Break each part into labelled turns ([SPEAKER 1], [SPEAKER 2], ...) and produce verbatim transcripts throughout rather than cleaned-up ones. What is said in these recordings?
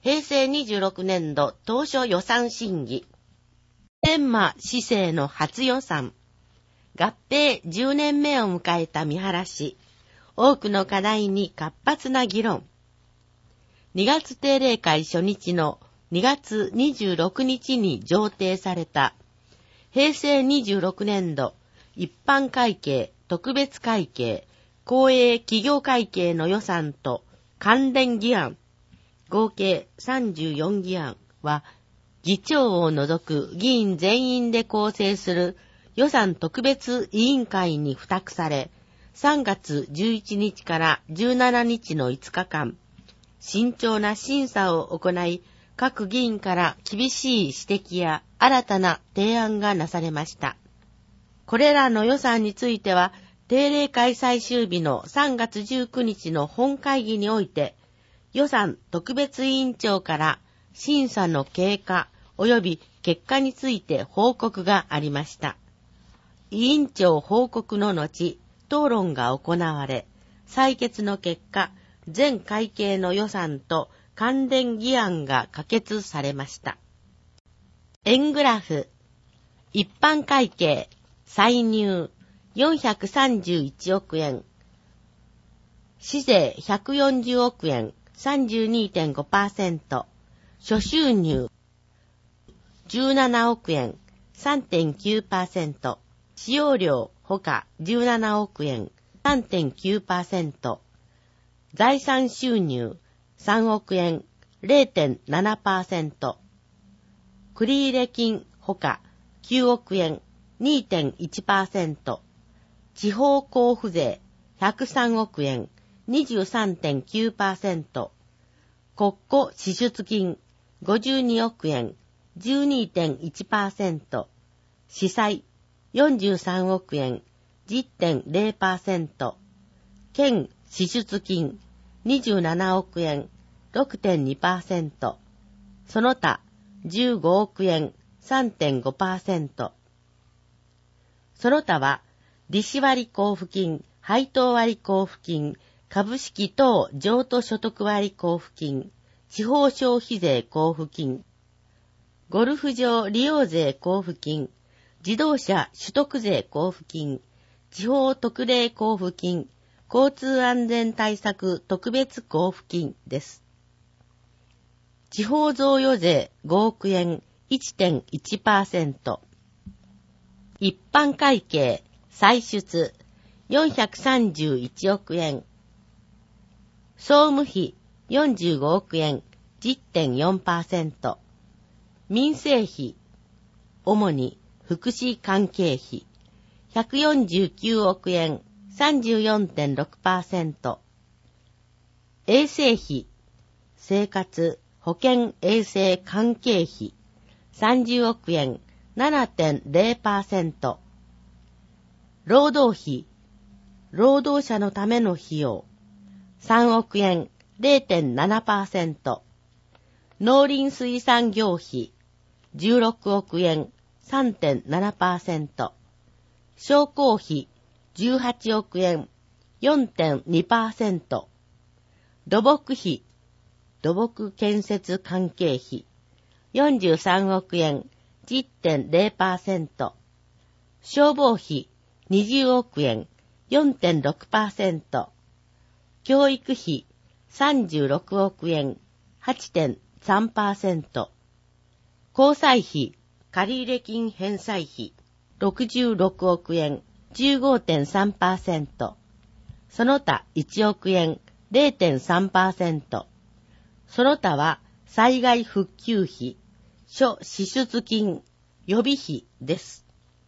[SPEAKER 1] へいせいにじゅうろくねんど当初予算審議。天満市政の初予算。合併じゅうねんめを迎えた三原市。多くの課題に活発な議論。にがつ定例会初日のにがつにじゅうろくにちに上呈されたへいせいにじゅうろくねんど一般会計、特別会計、公営企業会計の予算と関連議案、合計さんじゅうよんぎあんは、議長を除く議員全員で構成する予算特別委員会に付託され、さんがつじゅういちにちからじゅうしちにちのいつかかん、慎重な審査を行い、各議員から厳しい指摘や新たな提案がなされました。これらの予算については、定例会最終日のさんがつじゅうくにちの本会議において、予算特別委員長から審査の経過及び結果について報告がありました。委員長報告の後、討論が行われ、採決の結果、全会計の予算と関連議案が可決されました。円グラフ、一般会計、歳入よんひゃくさんじゅういちおくえん、市税ひゃくよんじゅうおくえん、さんじゅうにてんごパーセント、諸収入じゅうななおくえん、さんてんきゅうパーセント、使用料ほかじゅうななおくえん、さんてんきゅうパーセント、財産収入さんおくえん、れいてんななパーセント、繰入金ほかきゅうおくえん、にてんいちパーセント、地方交付税ひゃくさんおくえん、にじゅうさんてんきゅうパーセント、国庫支出金ごじゅうにおくえん、じゅうにてんいちパーセント、司債よんじゅうさんおくえん、じゅってんれいパーセント、県支出金にじゅうななおくえん、ろくてんにパーセント、その他じゅうごおくえん、さんてんごパーセント。その他は、利子割交付金、配当割交付金、株式等譲渡所得割交付金、地方消費税交付金、ゴルフ場利用税交付金、自動車取得税交付金、地方特例交付金、交通安全対策特別交付金です。地方贈与税ごおくえん いってんいちパーセント。一般会計歳出よんひゃくさんじゅういちおくえん。総務費よんじゅうごおくえん じゅってんよんパーセント。民生費、主に福祉関係費ひゃくよんじゅうきゅうおくえん さんじゅうよんてんろくパーセント。衛生費、生活保健衛生関係費さんじゅうおくえん ななてんれいパーセント。労働費、労働者のための費用さんおくえん れいてんななパーセント。農林水産業費じゅうろくおくえん さんてんななパーセント。商工費じゅうはちおくえん よんてんにパーセント。土木費、土木建設関係費よんじゅうさんおくえん じゅってんれいパーセント。消防費にじゅうおくえん よんてんろくパーセント。教育費さんじゅうろくおくえん はちてんさんパーセント。交際費、借入金返済費ろくじゅうろくおくえん じゅうごてんさんパーセント。その他いちおくえん れいてんさんパーセント。その他は災害復旧費、諸支出金、予備費です。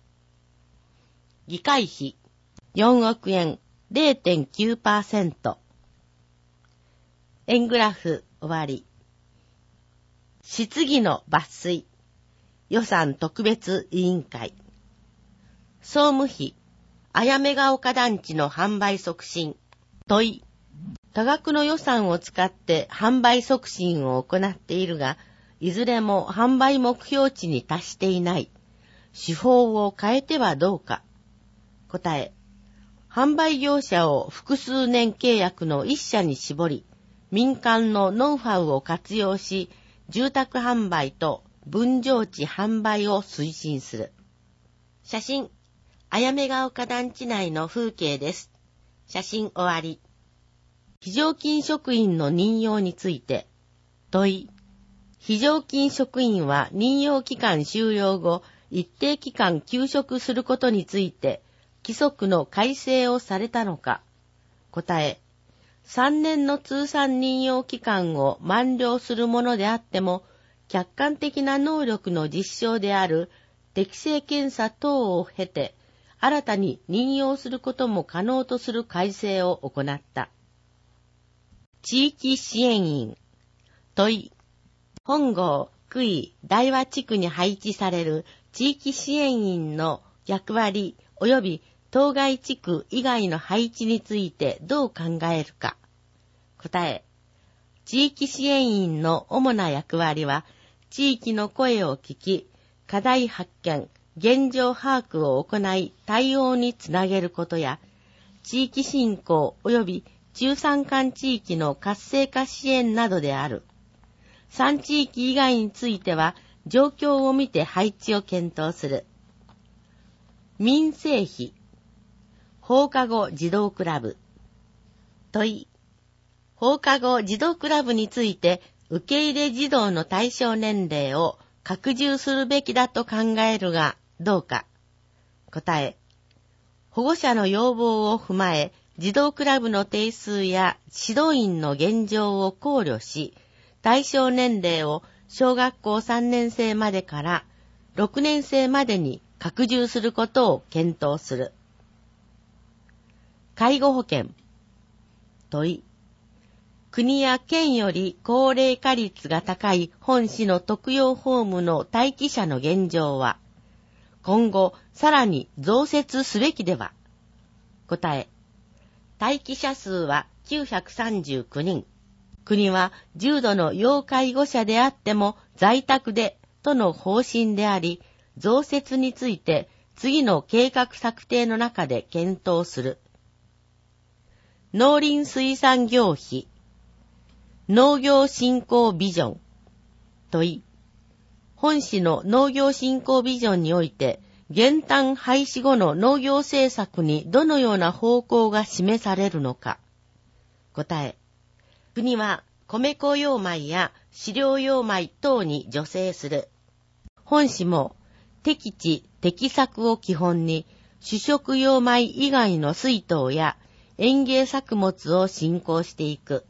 [SPEAKER 1] 議会費よんおくえん れいてんきゅうパーセント。円グラフ終わり。質疑の抜粋。予算特別委員会。総務費、あやめが丘団地の販売促進。問い。多額の予算を使って販売促進を行っているが、いずれも販売目標値に達していない。手法を変えてはどうか。答え。販売業者を複数年契約の一社に絞り、 民間のノウハウを活用し、住宅販売と分譲地販売を推進する。写真、あやめが丘団地内の風景です。写真終わり。非常勤職員の任用について、問い。非常勤職員は任用期間終了後、一定期間休職することについて、規則の改正をされたのか。答え。さんねんの通算任用期間を満了するものであっても、客観的な能力の実証である適性検査等を経て、新たに任用することも可能とする改正を行った。地域支援員。問い。本郷、久井、大和地区に配置される地域支援員の役割及び当該地区以外の配置についてどう考えるか。答え。地域支援員の主な役割は、地域の声を聞き、課題発見、現状把握を行い対応につなげることや、地域振興及び中山間地域の活性化支援などである。さん地域以外については、状況を見て配置を検討する。民生費。放課後児童クラブ。問い。放課後児童クラブについて、受け入れ児童の対象年齢を拡充するべきだと考えるが、どうか。答え。保護者の要望を踏まえ、児童クラブの定数や指導員の現状を考慮し、対象年齢を小学校さんねん生までからろくねん生までに拡充することを検討する。介護保険。問い。国や県より高齢化率が高い本市の特養ホームの待機者の現状は、今後さらに増設すべきでは。答え。待機者数はきゅうひゃくさんじゅうきゅうにん。国は重度の要介護者であっても在宅でとの方針であり、増設について次の計画策定の中で検討する。農林水産業費。農業振興ビジョン。問い。本市の農業振興ビジョンにおいて、減反廃止後の農業政策にどのような方向が示されるのか。答え。国は米粉用米や飼料用米等に助成する。本市も適地適作を基本に主食用米以外の水稻や園芸作物を振興していく。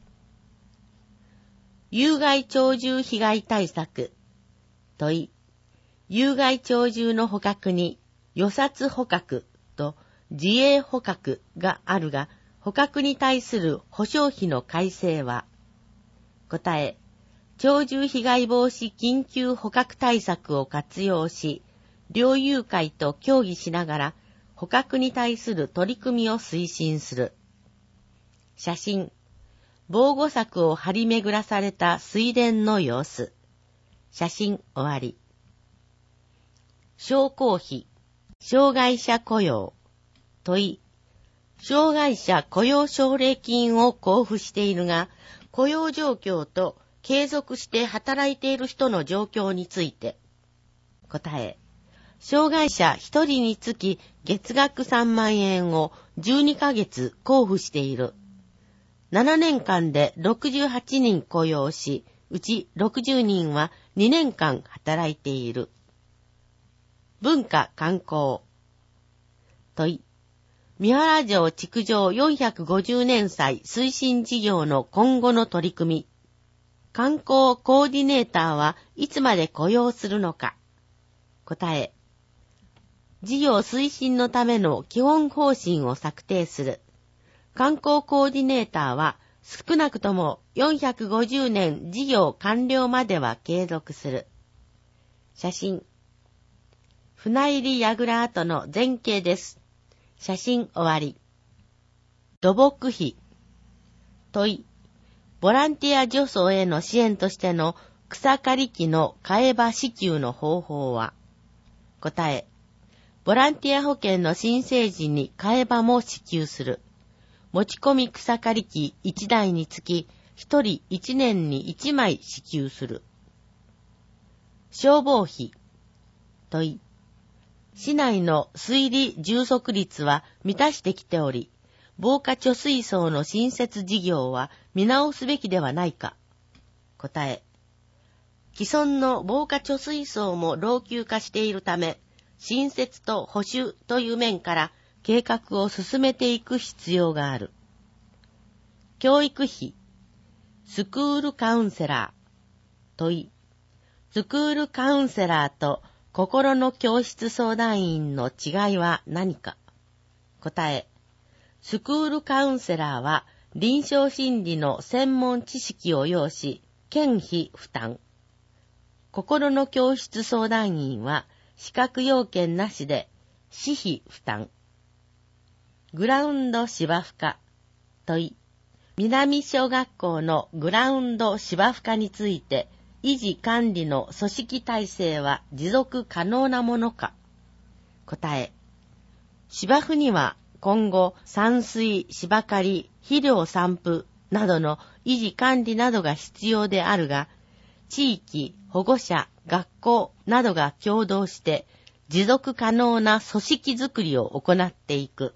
[SPEAKER 1] 有害鳥獣被害対策。問い。有害鳥獣の捕獲に予殺捕獲と自衛捕獲があるが、捕獲に対する保障費の改正は。答え。鳥獣被害防止緊急捕獲対策を活用し、猟友会と協議しながら捕獲に対する取り組みを推進する。写真。防護柵を張り巡らされた水田の様子。写真終わり。商工費。障害者雇用。問い。障害者雇用奨励金を交付しているが、雇用状況と継続して働いている人の状況について。答え。障害者ひとりにつき月額さんまんえんをじゅうにかげつ交付している。ななねんかんでろくじゅうはちにん雇用し、うちろくじゅうにんはにねんかん働いている。文化観光。問い。三原城築城よんひゃくごじゅうねん祭推進事業の今後の取り組み。観光コーディネーターはいつまで雇用するのか。答え。事業推進のための基本方針を策定する。観光コーディネーターは少なくともよんひゃくごじゅうねん事業完了までは継続する。写真。船入り櫓跡の前景です。写真終わり。土木費。問い。ボランティア除草への支援としての草刈り機の替え刃支給の方法は。答え。ボランティア保険の申請時に替え刃も支給する。持ち込み草刈り機いちだいにつき一人一年に一枚支給する。消防費。問い。市内の水利充足率は満たしてきており、防火貯水槽の新設事業は見直すべきではないか。答え。既存の防火貯水槽も老朽化しているため、新設と保守という面から計画を進めていく必要がある。教育費。スクールカウンセラー。問い。スクールカウンセラーと心の教室相談員の違いは何か。答え。スクールカウンセラーは臨床心理の専門知識を要し、県費負担。心の教室相談員は資格要件なしで私費負担。グラウンド芝生化。問い。南小学校のグラウンド芝生化について維持管理の組織体制は持続可能なものか。答え。芝生には今後散水、芝刈り、肥料散布などの維持管理などが必要であるが、地域、保護者、学校などが共同して持続可能な組織づくりを行っていく。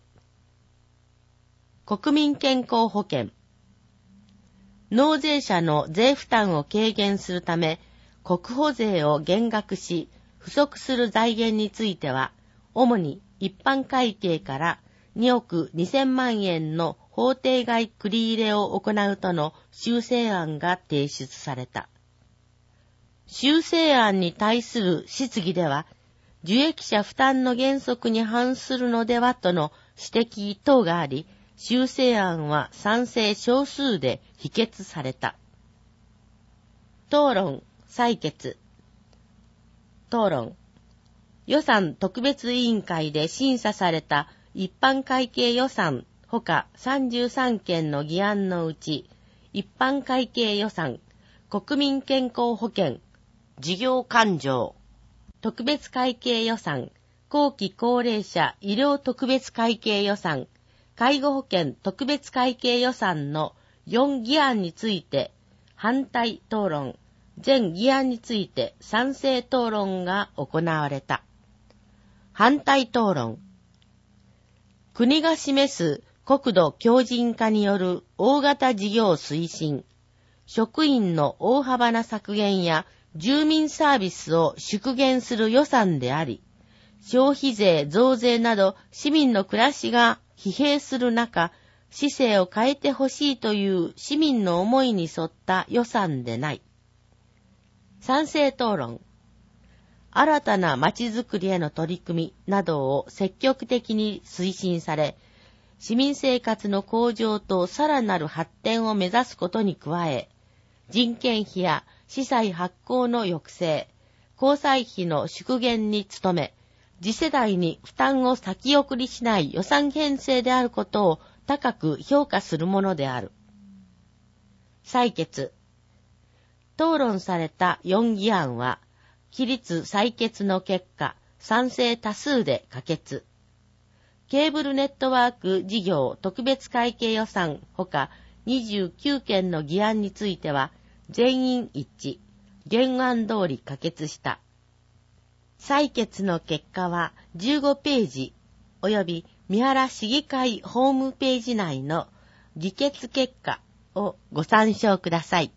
[SPEAKER 1] 国民健康保険。納税者の税負担を軽減するため、国保税を減額し、不足する財源については、主に一般会計からにおくにせんまんえんの法定外繰り入れを行うとの修正案が提出された。修正案に対する質疑では、受益者負担の原則に反するのではとの指摘等があり、修正案は賛成少数で否決された。討論、採決。討論。予算特別委員会で審査された一般会計予算ほかさんじゅうさんけんの議案のうち、一般会計予算、国民健康保険、事業勘定、特別会計予算、後期高齢者医療特別会計予算、介護保険特別会計予算のよん議案について反対討論、全議案について賛成討論が行われた。反対討論。国が示す国土強靭化による大型事業推進、職員の大幅な削減や住民サービスを縮減する予算であり、消費税増税など市民の暮らしが疲弊する中、市政を変えてほしいという市民の思いに沿った予算でない。賛成討論。新たな街づくりへの取り組みなどを積極的に推進され、市民生活の向上とさらなる発展を目指すことに加え、人件費や資産発行の抑制、交際費の縮減に努め、次世代に負担を先送りしない予算編成であることを高く評価するものである。採決。討論されたよん議案は、起立採決の結果、賛成多数で可決。ケーブルネットワーク事業特別会計予算ほかにじゅうきゅうけんの議案については、全員一致、原案通り可決した。採決の結果はじゅうごページ及び三原市議会ホームページ内の議決結果をご参照ください。